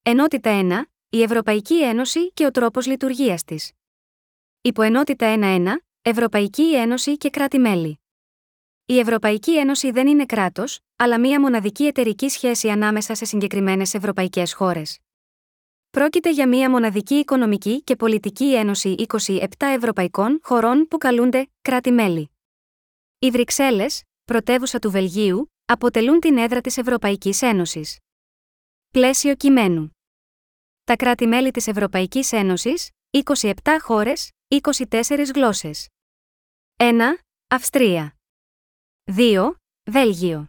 Ενότητα 1. Η Ευρωπαϊκή Ένωση και ο τρόπος λειτουργίας της. Υποενότητα 1.1. Ευρωπαϊκή Ένωση και κράτη-μέλη. Η Ευρωπαϊκή Ένωση δεν είναι κράτος, αλλά μία μοναδική εταιρική σχέση ανάμεσα σε συγκεκριμένες ευρωπαϊκές χώρες. Πρόκειται για μία μοναδική οικονομική και πολιτική ένωση 27 ευρωπαϊκών χωρών που καλούνται κράτη-μέλη. Οι Βρυξέλλες, πρωτεύουσα του Βελγίου, αποτελούν την έδρα της Ευρωπαϊκής Ένωσης. Πλαίσιο κειμένου. Τα κράτη-μέλη της Ευρωπαϊκής Ένωσης, 27 χώρες, 24 γλώσσες. 1. Αυστρία. 2. Βέλγιο.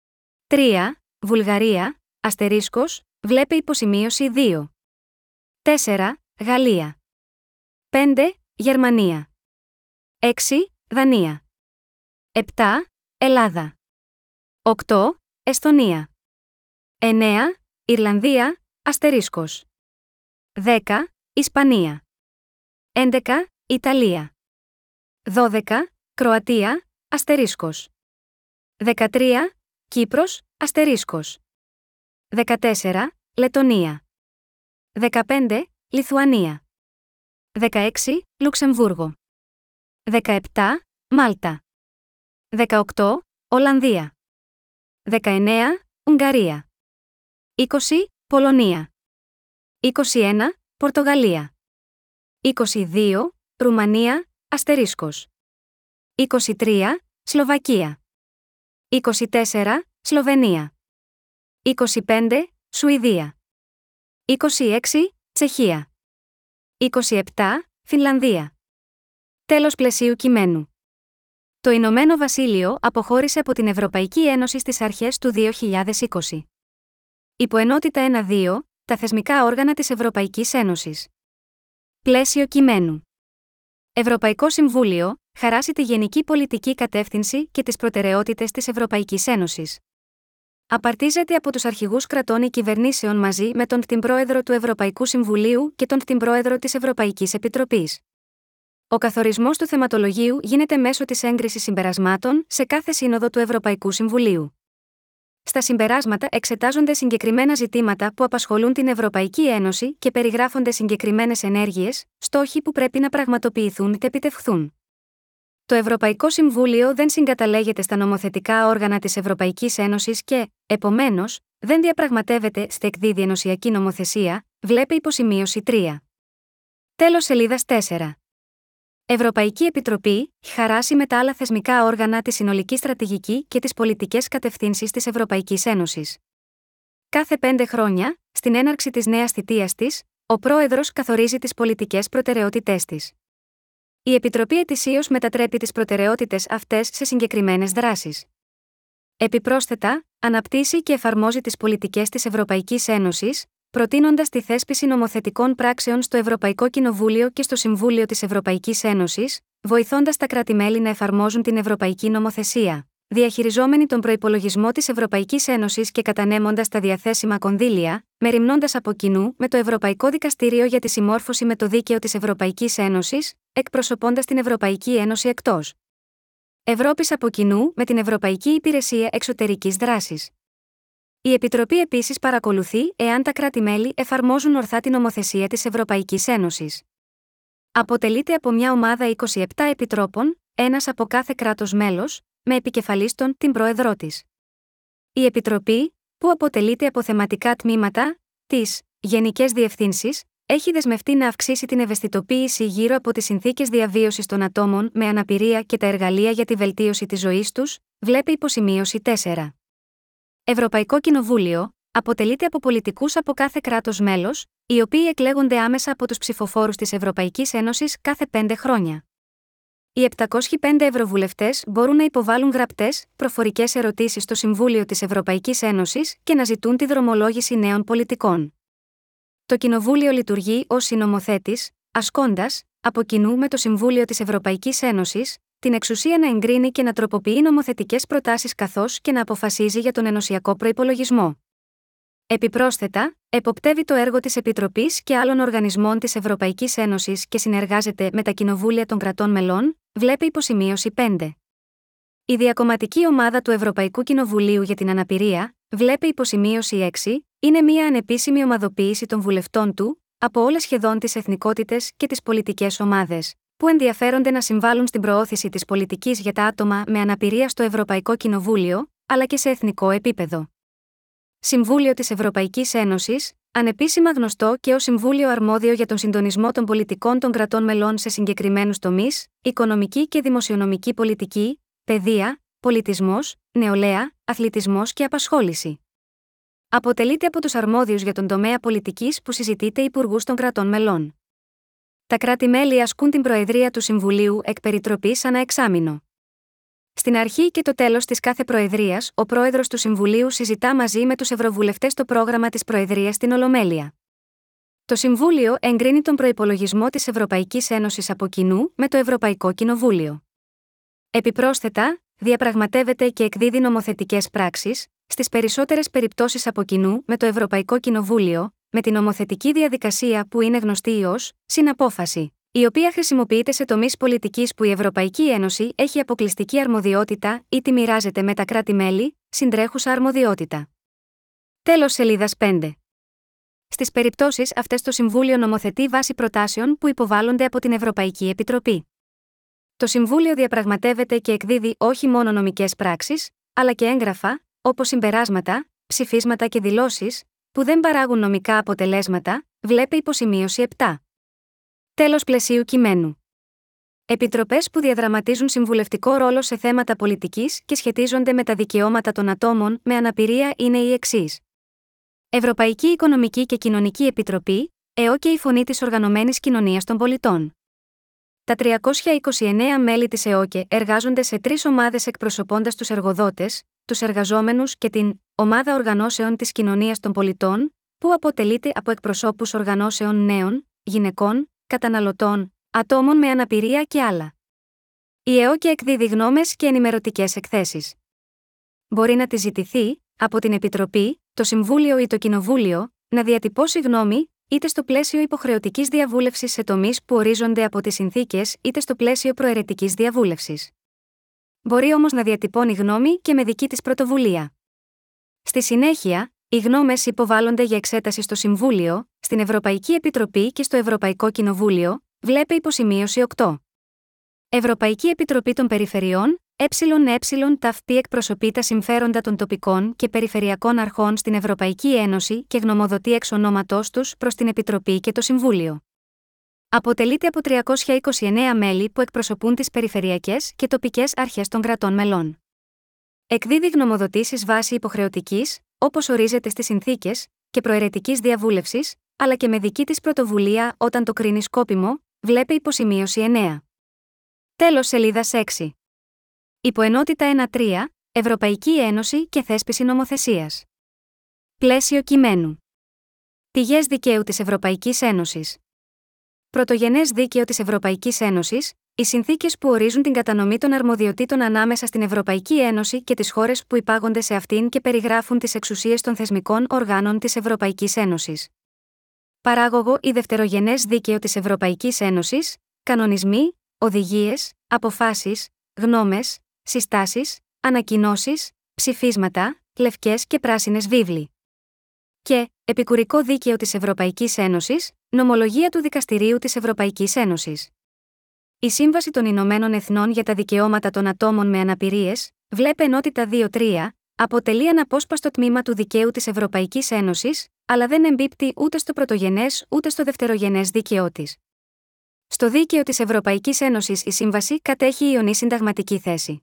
3. Βουλγαρία, * βλέπε υποσημείωση 2. 4. Γαλλία. 5. Γερμανία. 6. Δανία. 7. Ελλάδα. 8. Εστονία. 9. Ιρλανδία, * 10. Ισπανία. 11. Ιταλία. 12. Κροατία, * 13. Κύπρος, * 14. Λετονία. 15. Λιθουανία. 16. Λουξεμβούργο. 17. Μάλτα. 18. Ολλανδία. 19. Ουγγαρία. 20. Πολωνία. 21. Πορτογαλία. 22. Ρουμανία, * 23. Σλοβακία. 24. Σλοβενία. 25. Σουηδία. 26. Τσεχία. 27. Φινλανδία. Τέλος πλαισίου κειμένου. Το Ηνωμένο Βασίλειο αποχώρησε από την Ευρωπαϊκή Ένωση στις αρχές του 2020. Υποενότητα 1-2. Τα θεσμικά όργανα της Ευρωπαϊκής Ένωσης. Πλαίσιο κειμένου. Ευρωπαϊκό Συμβούλιο, χαράσει τη γενική πολιτική κατεύθυνση και τις προτεραιότητες της Ευρωπαϊκής Ένωσης. Απαρτίζεται από τους αρχηγούς κρατών ή κυβερνήσεων μαζί με τον πρόεδρο του Ευρωπαϊκού Συμβουλίου και τον πρόεδρο της Ευρωπαϊκής Επιτροπής. Ο καθορισμός του θεματολογίου γίνεται μέσω της έγκρισης συμπερασμάτων σε κάθε σύνοδο του Ευρωπαϊκού Συμβουλίου. Στα συμπεράσματα εξετάζονται συγκεκριμένα ζητήματα που απασχολούν την Ευρωπαϊκή Ένωση και περιγράφονται συγκεκριμένες ενέργειες, στόχοι που πρέπει να πραγματοποιηθούν και επιτευχθούν. Το Ευρωπαϊκό Συμβούλιο δεν συγκαταλέγεται στα νομοθετικά όργανα της Ευρωπαϊκής Ένωσης και, επομένως, δεν διαπραγματεύεται / εκδίδει ενωσιακή νομοθεσία, βλέπε υποσημείωση 3. Τέλος σελίδας 4. Ευρωπαϊκή Επιτροπή, χαράσει με τα άλλα θεσμικά όργανα τη συνολική στρατηγική και τις πολιτικές κατευθύνσεις της Ευρωπαϊκής Ένωσης. Κάθε 5 χρόνια, στην έναρξη της νέας θητείας της, ο Πρόεδρος καθορίζει τις πολιτικές προτεραιότητές της. Η Επιτροπή ετησίως μετατρέπει τις προτεραιότητες αυτές σε συγκεκριμένες δράσεις. Επιπρόσθετα, αναπτύσσει και εφαρμόζει τις πολιτικές της Ευρωπαϊκής Ένωσης, προτείνοντας τη θέσπιση νομοθετικών πράξεων στο Ευρωπαϊκό Κοινοβούλιο και στο Συμβούλιο της Ευρωπαϊκής Ένωσης, βοηθώντας τα κράτη-μέλη να εφαρμόζουν την Ευρωπαϊκή Νομοθεσία, διαχειριζόμενοι τον προϋπολογισμό της Ευρωπαϊκής Ένωσης και κατανέμοντας τα διαθέσιμα κονδύλια, μεριμνώντας από κοινού με το Ευρωπαϊκό Δικαστήριο για τη συμμόρφωση με το δίκαιο της Ευρωπαϊκής Ένωσης, εκπροσωπώντας την Ευρωπαϊκή Ένωση εκτός Ευρώπης από κοινού με την Ευρωπαϊκή Υπηρεσία Εξωτερικής Δράσης. Η Επιτροπή επίσης παρακολουθεί εάν τα κράτη-μέλη εφαρμόζουν ορθά την νομοθεσία της Ευρωπαϊκής Ένωσης. Αποτελείται από μια ομάδα 27 επιτρόπων, ένας από κάθε κράτος μέλος, με επικεφαλής την πρόεδρό της. Η Επιτροπή, που αποτελείται από θεματικά τμήματα, τις Γενικές Διευθύνσεις, έχει δεσμευτεί να αυξήσει την ευαισθητοποίηση γύρω από τις συνθήκες διαβίωσης των ατόμων με αναπηρία και τα εργαλεία για τη βελτίωση της ζωής τους, βλέπει υποσημείωση 4. Ευρωπαϊκό Κοινοβούλιο αποτελείται από πολιτικούς από κάθε κράτος μέλος, οι οποίοι εκλέγονται άμεσα από τους ψηφοφόρους της Ευρωπαϊκής Ένωσης κάθε 5 χρόνια. Οι 705 ευρωβουλευτές μπορούν να υποβάλουν γραπτές, προφορικές ερωτήσεις στο Συμβούλιο της Ευρωπαϊκής Ένωσης και να ζητούν τη δρομολόγηση νέων πολιτικών. Το Κοινοβούλιο λειτουργεί ως συνομοθέτης, ασκώντας, από κοινού με το Συμβούλιο της Ευρωπαϊκής Ένωσης, την εξουσία να εγκρίνει και να τροποποιεί νομοθετικές προτάσεις καθώς και να αποφασίζει για τον ενωσιακό προϋπολογισμό. Επιπρόσθετα, εποπτεύει το έργο της Επιτροπής και άλλων οργανισμών της Ευρωπαϊκής Ένωσης και συνεργάζεται με τα κοινοβούλια των κρατών μελών, βλέπει υποσημείωση 5. Η Διακομματική Ομάδα του Ευρωπαϊκού Κοινοβουλίου για την Αναπηρία, βλέπει υποσημείωση 6, είναι μια ανεπίσημη ομαδοποίηση των βουλευτών του, από όλες σχεδόν τις εθνικότητες και τις πολιτικές ομάδες, που ενδιαφέρονται να συμβάλλουν στην προώθηση της πολιτικής για τα άτομα με αναπηρία στο Ευρωπαϊκό Κοινοβούλιο, αλλά και σε εθνικό επίπεδο. Συμβούλιο της Ευρωπαϊκής Ένωσης, ανεπίσημα γνωστό και ως Συμβούλιο αρμόδιο για τον συντονισμό των πολιτικών των κρατών μελών σε συγκεκριμένους τομείς, οικονομική και δημοσιονομική πολιτική, παιδεία, πολιτισμός, νεολαία, αθλητισμός και απασχόληση. Αποτελείται από τους αρμόδιους για τον τομέα πολιτικής που συζητείται υπουργούς των κρατών μελών. Τα κράτη-μέλη ασκούν την προεδρία του Συμβουλίου εκ περιτροπής ανά εξάμηνο. Στην αρχή και το τέλος της κάθε προεδρίας, ο πρόεδρος του Συμβουλίου συζητά μαζί με τους ευρωβουλευτές το πρόγραμμα της προεδρίας στην Ολομέλεια. Το Συμβούλιο εγκρίνει τον προϋπολογισμό της Ευρωπαϊκής Ένωσης από κοινού με το Ευρωπαϊκό Κοινοβούλιο. Επιπρόσθετα, διαπραγματεύεται και εκδίδει νομοθετικές πράξεις, στις περισσότερες περιπτώσεις από κοινού με το Ευρωπαϊκό Κοινοβούλιο, με την νομοθετική διαδικασία που είναι γνωστή ως συναπόφαση, η οποία χρησιμοποιείται σε τομείς πολιτικής που η Ευρωπαϊκή Ένωση έχει αποκλειστική αρμοδιότητα ή τη μοιράζεται με τα κράτη-μέλη, συντρέχουσα αρμοδιότητα. Τέλος σελίδας 5. Στις περιπτώσεις αυτές το Συμβούλιο νομοθετεί βάσει προτάσεων που υποβάλλονται από την Ευρωπαϊκή Επιτροπή. Το Συμβούλιο διαπραγματεύεται και εκδίδει όχι μόνο νομικές πράξεις, αλλά και έγγραφα, όπως συμπεράσματα, ψηφίσματα και δηλώσεις, που δεν παράγουν νομικά αποτελέσματα, βλέπε υποσημείωση 7. Τέλος πλαισίου κειμένου. Επιτροπές που διαδραματίζουν συμβουλευτικό ρόλο σε θέματα πολιτικής και σχετίζονται με τα δικαιώματα των ατόμων με αναπηρία είναι οι εξής. Ευρωπαϊκή Οικονομική και Κοινωνική Επιτροπή, ΕΟ και η Φωνή της Οργανωμένης Κοινωνίας των Πολιτών. Τα 329 μέλη της ΕΟΚΕ εργάζονται σε 3 ομάδες εκπροσωπώντας τους εργοδότες, τους εργαζόμενους και την Ομάδα Οργανώσεων της Κοινωνίας των Πολιτών, που αποτελείται από εκπροσώπους οργανώσεων νέων, γυναικών, καταναλωτών, ατόμων με αναπηρία και άλλα. Η ΕΟΚΕ εκδίδει γνώμες και ενημερωτικές εκθέσεις. Μπορεί να τη ζητηθεί, από την Επιτροπή, το Συμβούλιο ή το Κοινοβούλιο, να διατυπώσει γνώμη, είτε στο πλαίσιο υποχρεωτικής διαβούλευσης σε τομείς που ορίζονται από τις συνθήκες, είτε στο πλαίσιο προαιρετικής διαβούλευσης. Μπορεί όμως να διατυπώνει γνώμη και με δική της πρωτοβουλία. Στη συνέχεια, οι γνώμες υποβάλλονται για εξέταση στο Συμβούλιο, στην Ευρωπαϊκή Επιτροπή και στο Ευρωπαϊκό Κοινοβούλιο, βλέπε υποσημείωση 8. Ευρωπαϊκή Επιτροπή των Περιφερειών, ΕΕ-ΤΑΦΠ εκπροσωπεί τα συμφέροντα των τοπικών και περιφερειακών αρχών στην Ευρωπαϊκή Ένωση και γνωμοδοτεί εξ ονόματός τους προς την Επιτροπή και το Συμβούλιο. Αποτελείται από 329 μέλη που εκπροσωπούν τις περιφερειακές και τοπικές αρχές των κρατών μελών. Εκδίδει γνωμοδοτήσεις βάσει υποχρεωτικής, όπως ορίζεται στις συνθήκες, και προαιρετικής διαβούλευσης, αλλά και με δική της πρωτοβουλία όταν το κρίνει σκόπιμο, βλέπε υποσημείωση 9. Τέλος σελίδας 6. Υποενότητα 1.3, Ευρωπαϊκή Ένωση και θέσπιση νομοθεσίας. Πλαίσιο κειμένου. Πηγές δικαίου της Ευρωπαϊκής Ένωσης. Πρωτογενές δίκαιο της Ευρωπαϊκής Ένωσης, οι συνθήκες που ορίζουν την κατανομή των αρμοδιοτήτων ανάμεσα στην Ευρωπαϊκή Ένωση και τις χώρες που υπάγονται σε αυτήν και περιγράφουν τις εξουσίες των θεσμικών οργάνων της Ευρωπαϊκής Ένωσης. Παράγωγο ή δευτερογενές δίκαιο της Ευρωπαϊκής Ένωσης, κανονισμοί, οδηγίες, αποφάσεις, γνώμες, συστάσεις, ανακοινώσεις, ψηφίσματα, λευκές και πράσινες βίβλοι. Και επικουρικό δίκαιο της Ευρωπαϊκής Ένωσης, νομολογία του Δικαστηρίου της Ευρωπαϊκής Ένωσης. Η Σύμβαση των Ηνωμένων Εθνών για τα Δικαιώματα των Ατόμων με Αναπηρίες, βλέπε ενότητα 2.3, αποτελεί αναπόσπαστο τμήμα του δικαίου της Ευρωπαϊκής Ένωσης, αλλά δεν εμπίπτει ούτε στο πρωτογενές ούτε στο δευτερογενές δίκαιό της. Στο δίκαιο της Ευρωπαϊκής Ένωσης η Σύμβαση κατέχει ιονή συνταγματική θέση.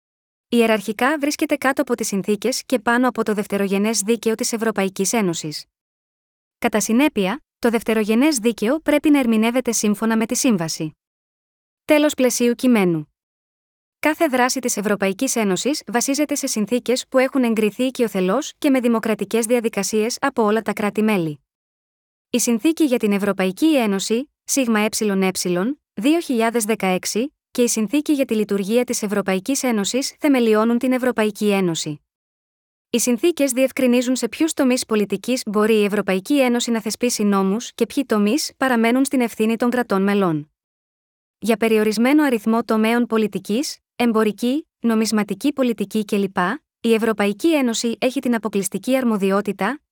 Ιεραρχικά βρίσκεται κάτω από τις συνθήκες και πάνω από το δευτερογενές δίκαιο της Ευρωπαϊκής Ένωσης. Κατά συνέπεια, το δευτερογενές δίκαιο πρέπει να ερμηνεύεται σύμφωνα με τη Σύμβαση. Τέλος πλαισίου κειμένου. Κάθε δράση της Ευρωπαϊκής Ένωσης βασίζεται σε συνθήκες που έχουν εγκριθεί οικειοθελώς και με δημοκρατικές διαδικασίες από όλα τα κράτη-μέλη. Η Συνθήκη για την Ευρωπαϊκή Ένωση, ΣΕΕ, 2016, και η Συνθήκη για τη Λειτουργία της Ευρωπαϊκής Ένωσης θεμελιώνουν την Ευρωπαϊκή Ένωση. Οι συνθήκες διευκρινίζουν σε ποιους τομείς πολιτικής μπορεί η Ευρωπαϊκή Ένωση να θεσπίσει νόμους και ποιοι τομείς παραμένουν στην ευθύνη των κρατών μελών. Για περιορισμένο αριθμό τομέων πολιτικής, εμπορική, νομισματική πολιτική κλπ., η Ευρωπαϊκή Ένωση έχει την αποκλειστική αρμοδιότητα,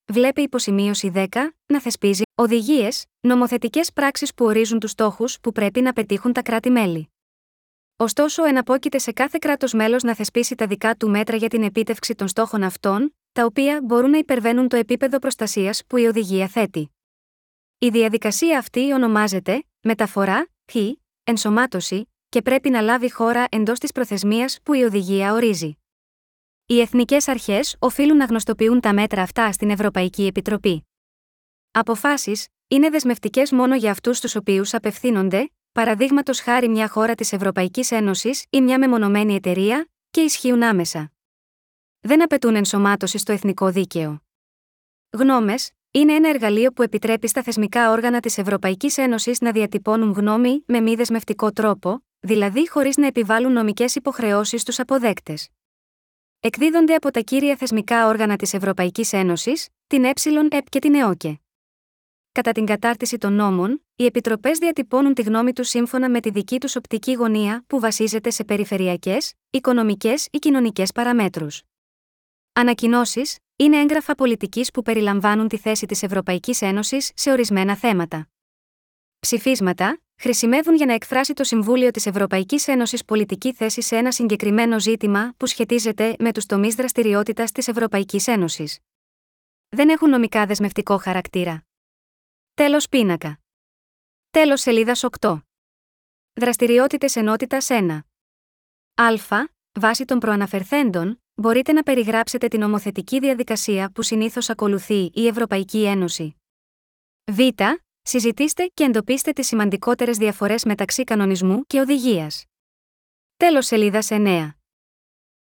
Βλέπει υποσημείωση 10, να θεσπίζει οδηγίες, νομοθετικές πράξεις που ορίζουν τους στόχους που πρέπει να πετύχουν τα κράτη-μέλη. Ωστόσο, εναπόκειται σε κάθε κράτος μέλος να θεσπίσει τα δικά του μέτρα για την επίτευξη των στόχων αυτών, τα οποία μπορούν να υπερβαίνουν το επίπεδο προστασίας που η οδηγία θέτει. Η διαδικασία αυτή ονομάζεται μεταφορά, ενσωμάτωση, και πρέπει να λάβει χώρα εντός της προθεσμίας που η οδηγία ορίζει. Οι εθνικές αρχές οφείλουν να γνωστοποιούν τα μέτρα αυτά στην Ευρωπαϊκή Επιτροπή. Αποφάσεις είναι δεσμευτικές μόνο για αυτούς στους οποίους απευθύνονται, παραδείγματος χάρη μια χώρα της Ευρωπαϊκής Ένωσης ή μια μεμονωμένη εταιρεία, και ισχύουν άμεσα. Δεν απαιτούν ενσωμάτωση στο εθνικό δίκαιο. Γνώμες είναι ένα εργαλείο που επιτρέπει στα θεσμικά όργανα της Ευρωπαϊκής Ένωσης να διατυπώνουν γνώμη με μη δεσμευτικό τρόπο, δηλαδή χωρίς να επιβάλλουν νομικές υποχρεώσεις στους αποδέκτες. Εκδίδονται από τα κύρια θεσμικά όργανα της Ευρωπαϊκής Ένωσης, την ΕΕ και την ΕΟΚΕ. Κατά την κατάρτιση των νόμων, οι επιτροπές διατυπώνουν τη γνώμη τους σύμφωνα με τη δική τους οπτική γωνία που βασίζεται σε περιφερειακές, οικονομικές ή κοινωνικές παραμέτρους. Ανακοινώσεις είναι έγγραφα πολιτικής που περιλαμβάνουν τη θέση της Ευρωπαϊκής Ένωσης σε ορισμένα θέματα. Ψηφίσματα χρησιμεύουν για να εκφράσει το Συμβούλιο της Ευρωπαϊκής Ένωσης πολιτική θέση σε ένα συγκεκριμένο ζήτημα που σχετίζεται με τους τομείς δραστηριότητας της Ευρωπαϊκής Ένωσης. Δεν έχουν νομικά δεσμευτικό χαρακτήρα. Τέλος πίνακα. Τέλος σελίδας 8. Δραστηριότητες ενότητας 1. Α. Βάσει των προαναφερθέντων, μπορείτε να περιγράψετε την νομοθετική διαδικασία που συνήθως ακολουθεί η Ευρωπαϊκή Ένωση. Β. Συζητήστε και εντοπίστε τις σημαντικότερες διαφορές μεταξύ κανονισμού και οδηγίας. Τέλος σελίδας 9.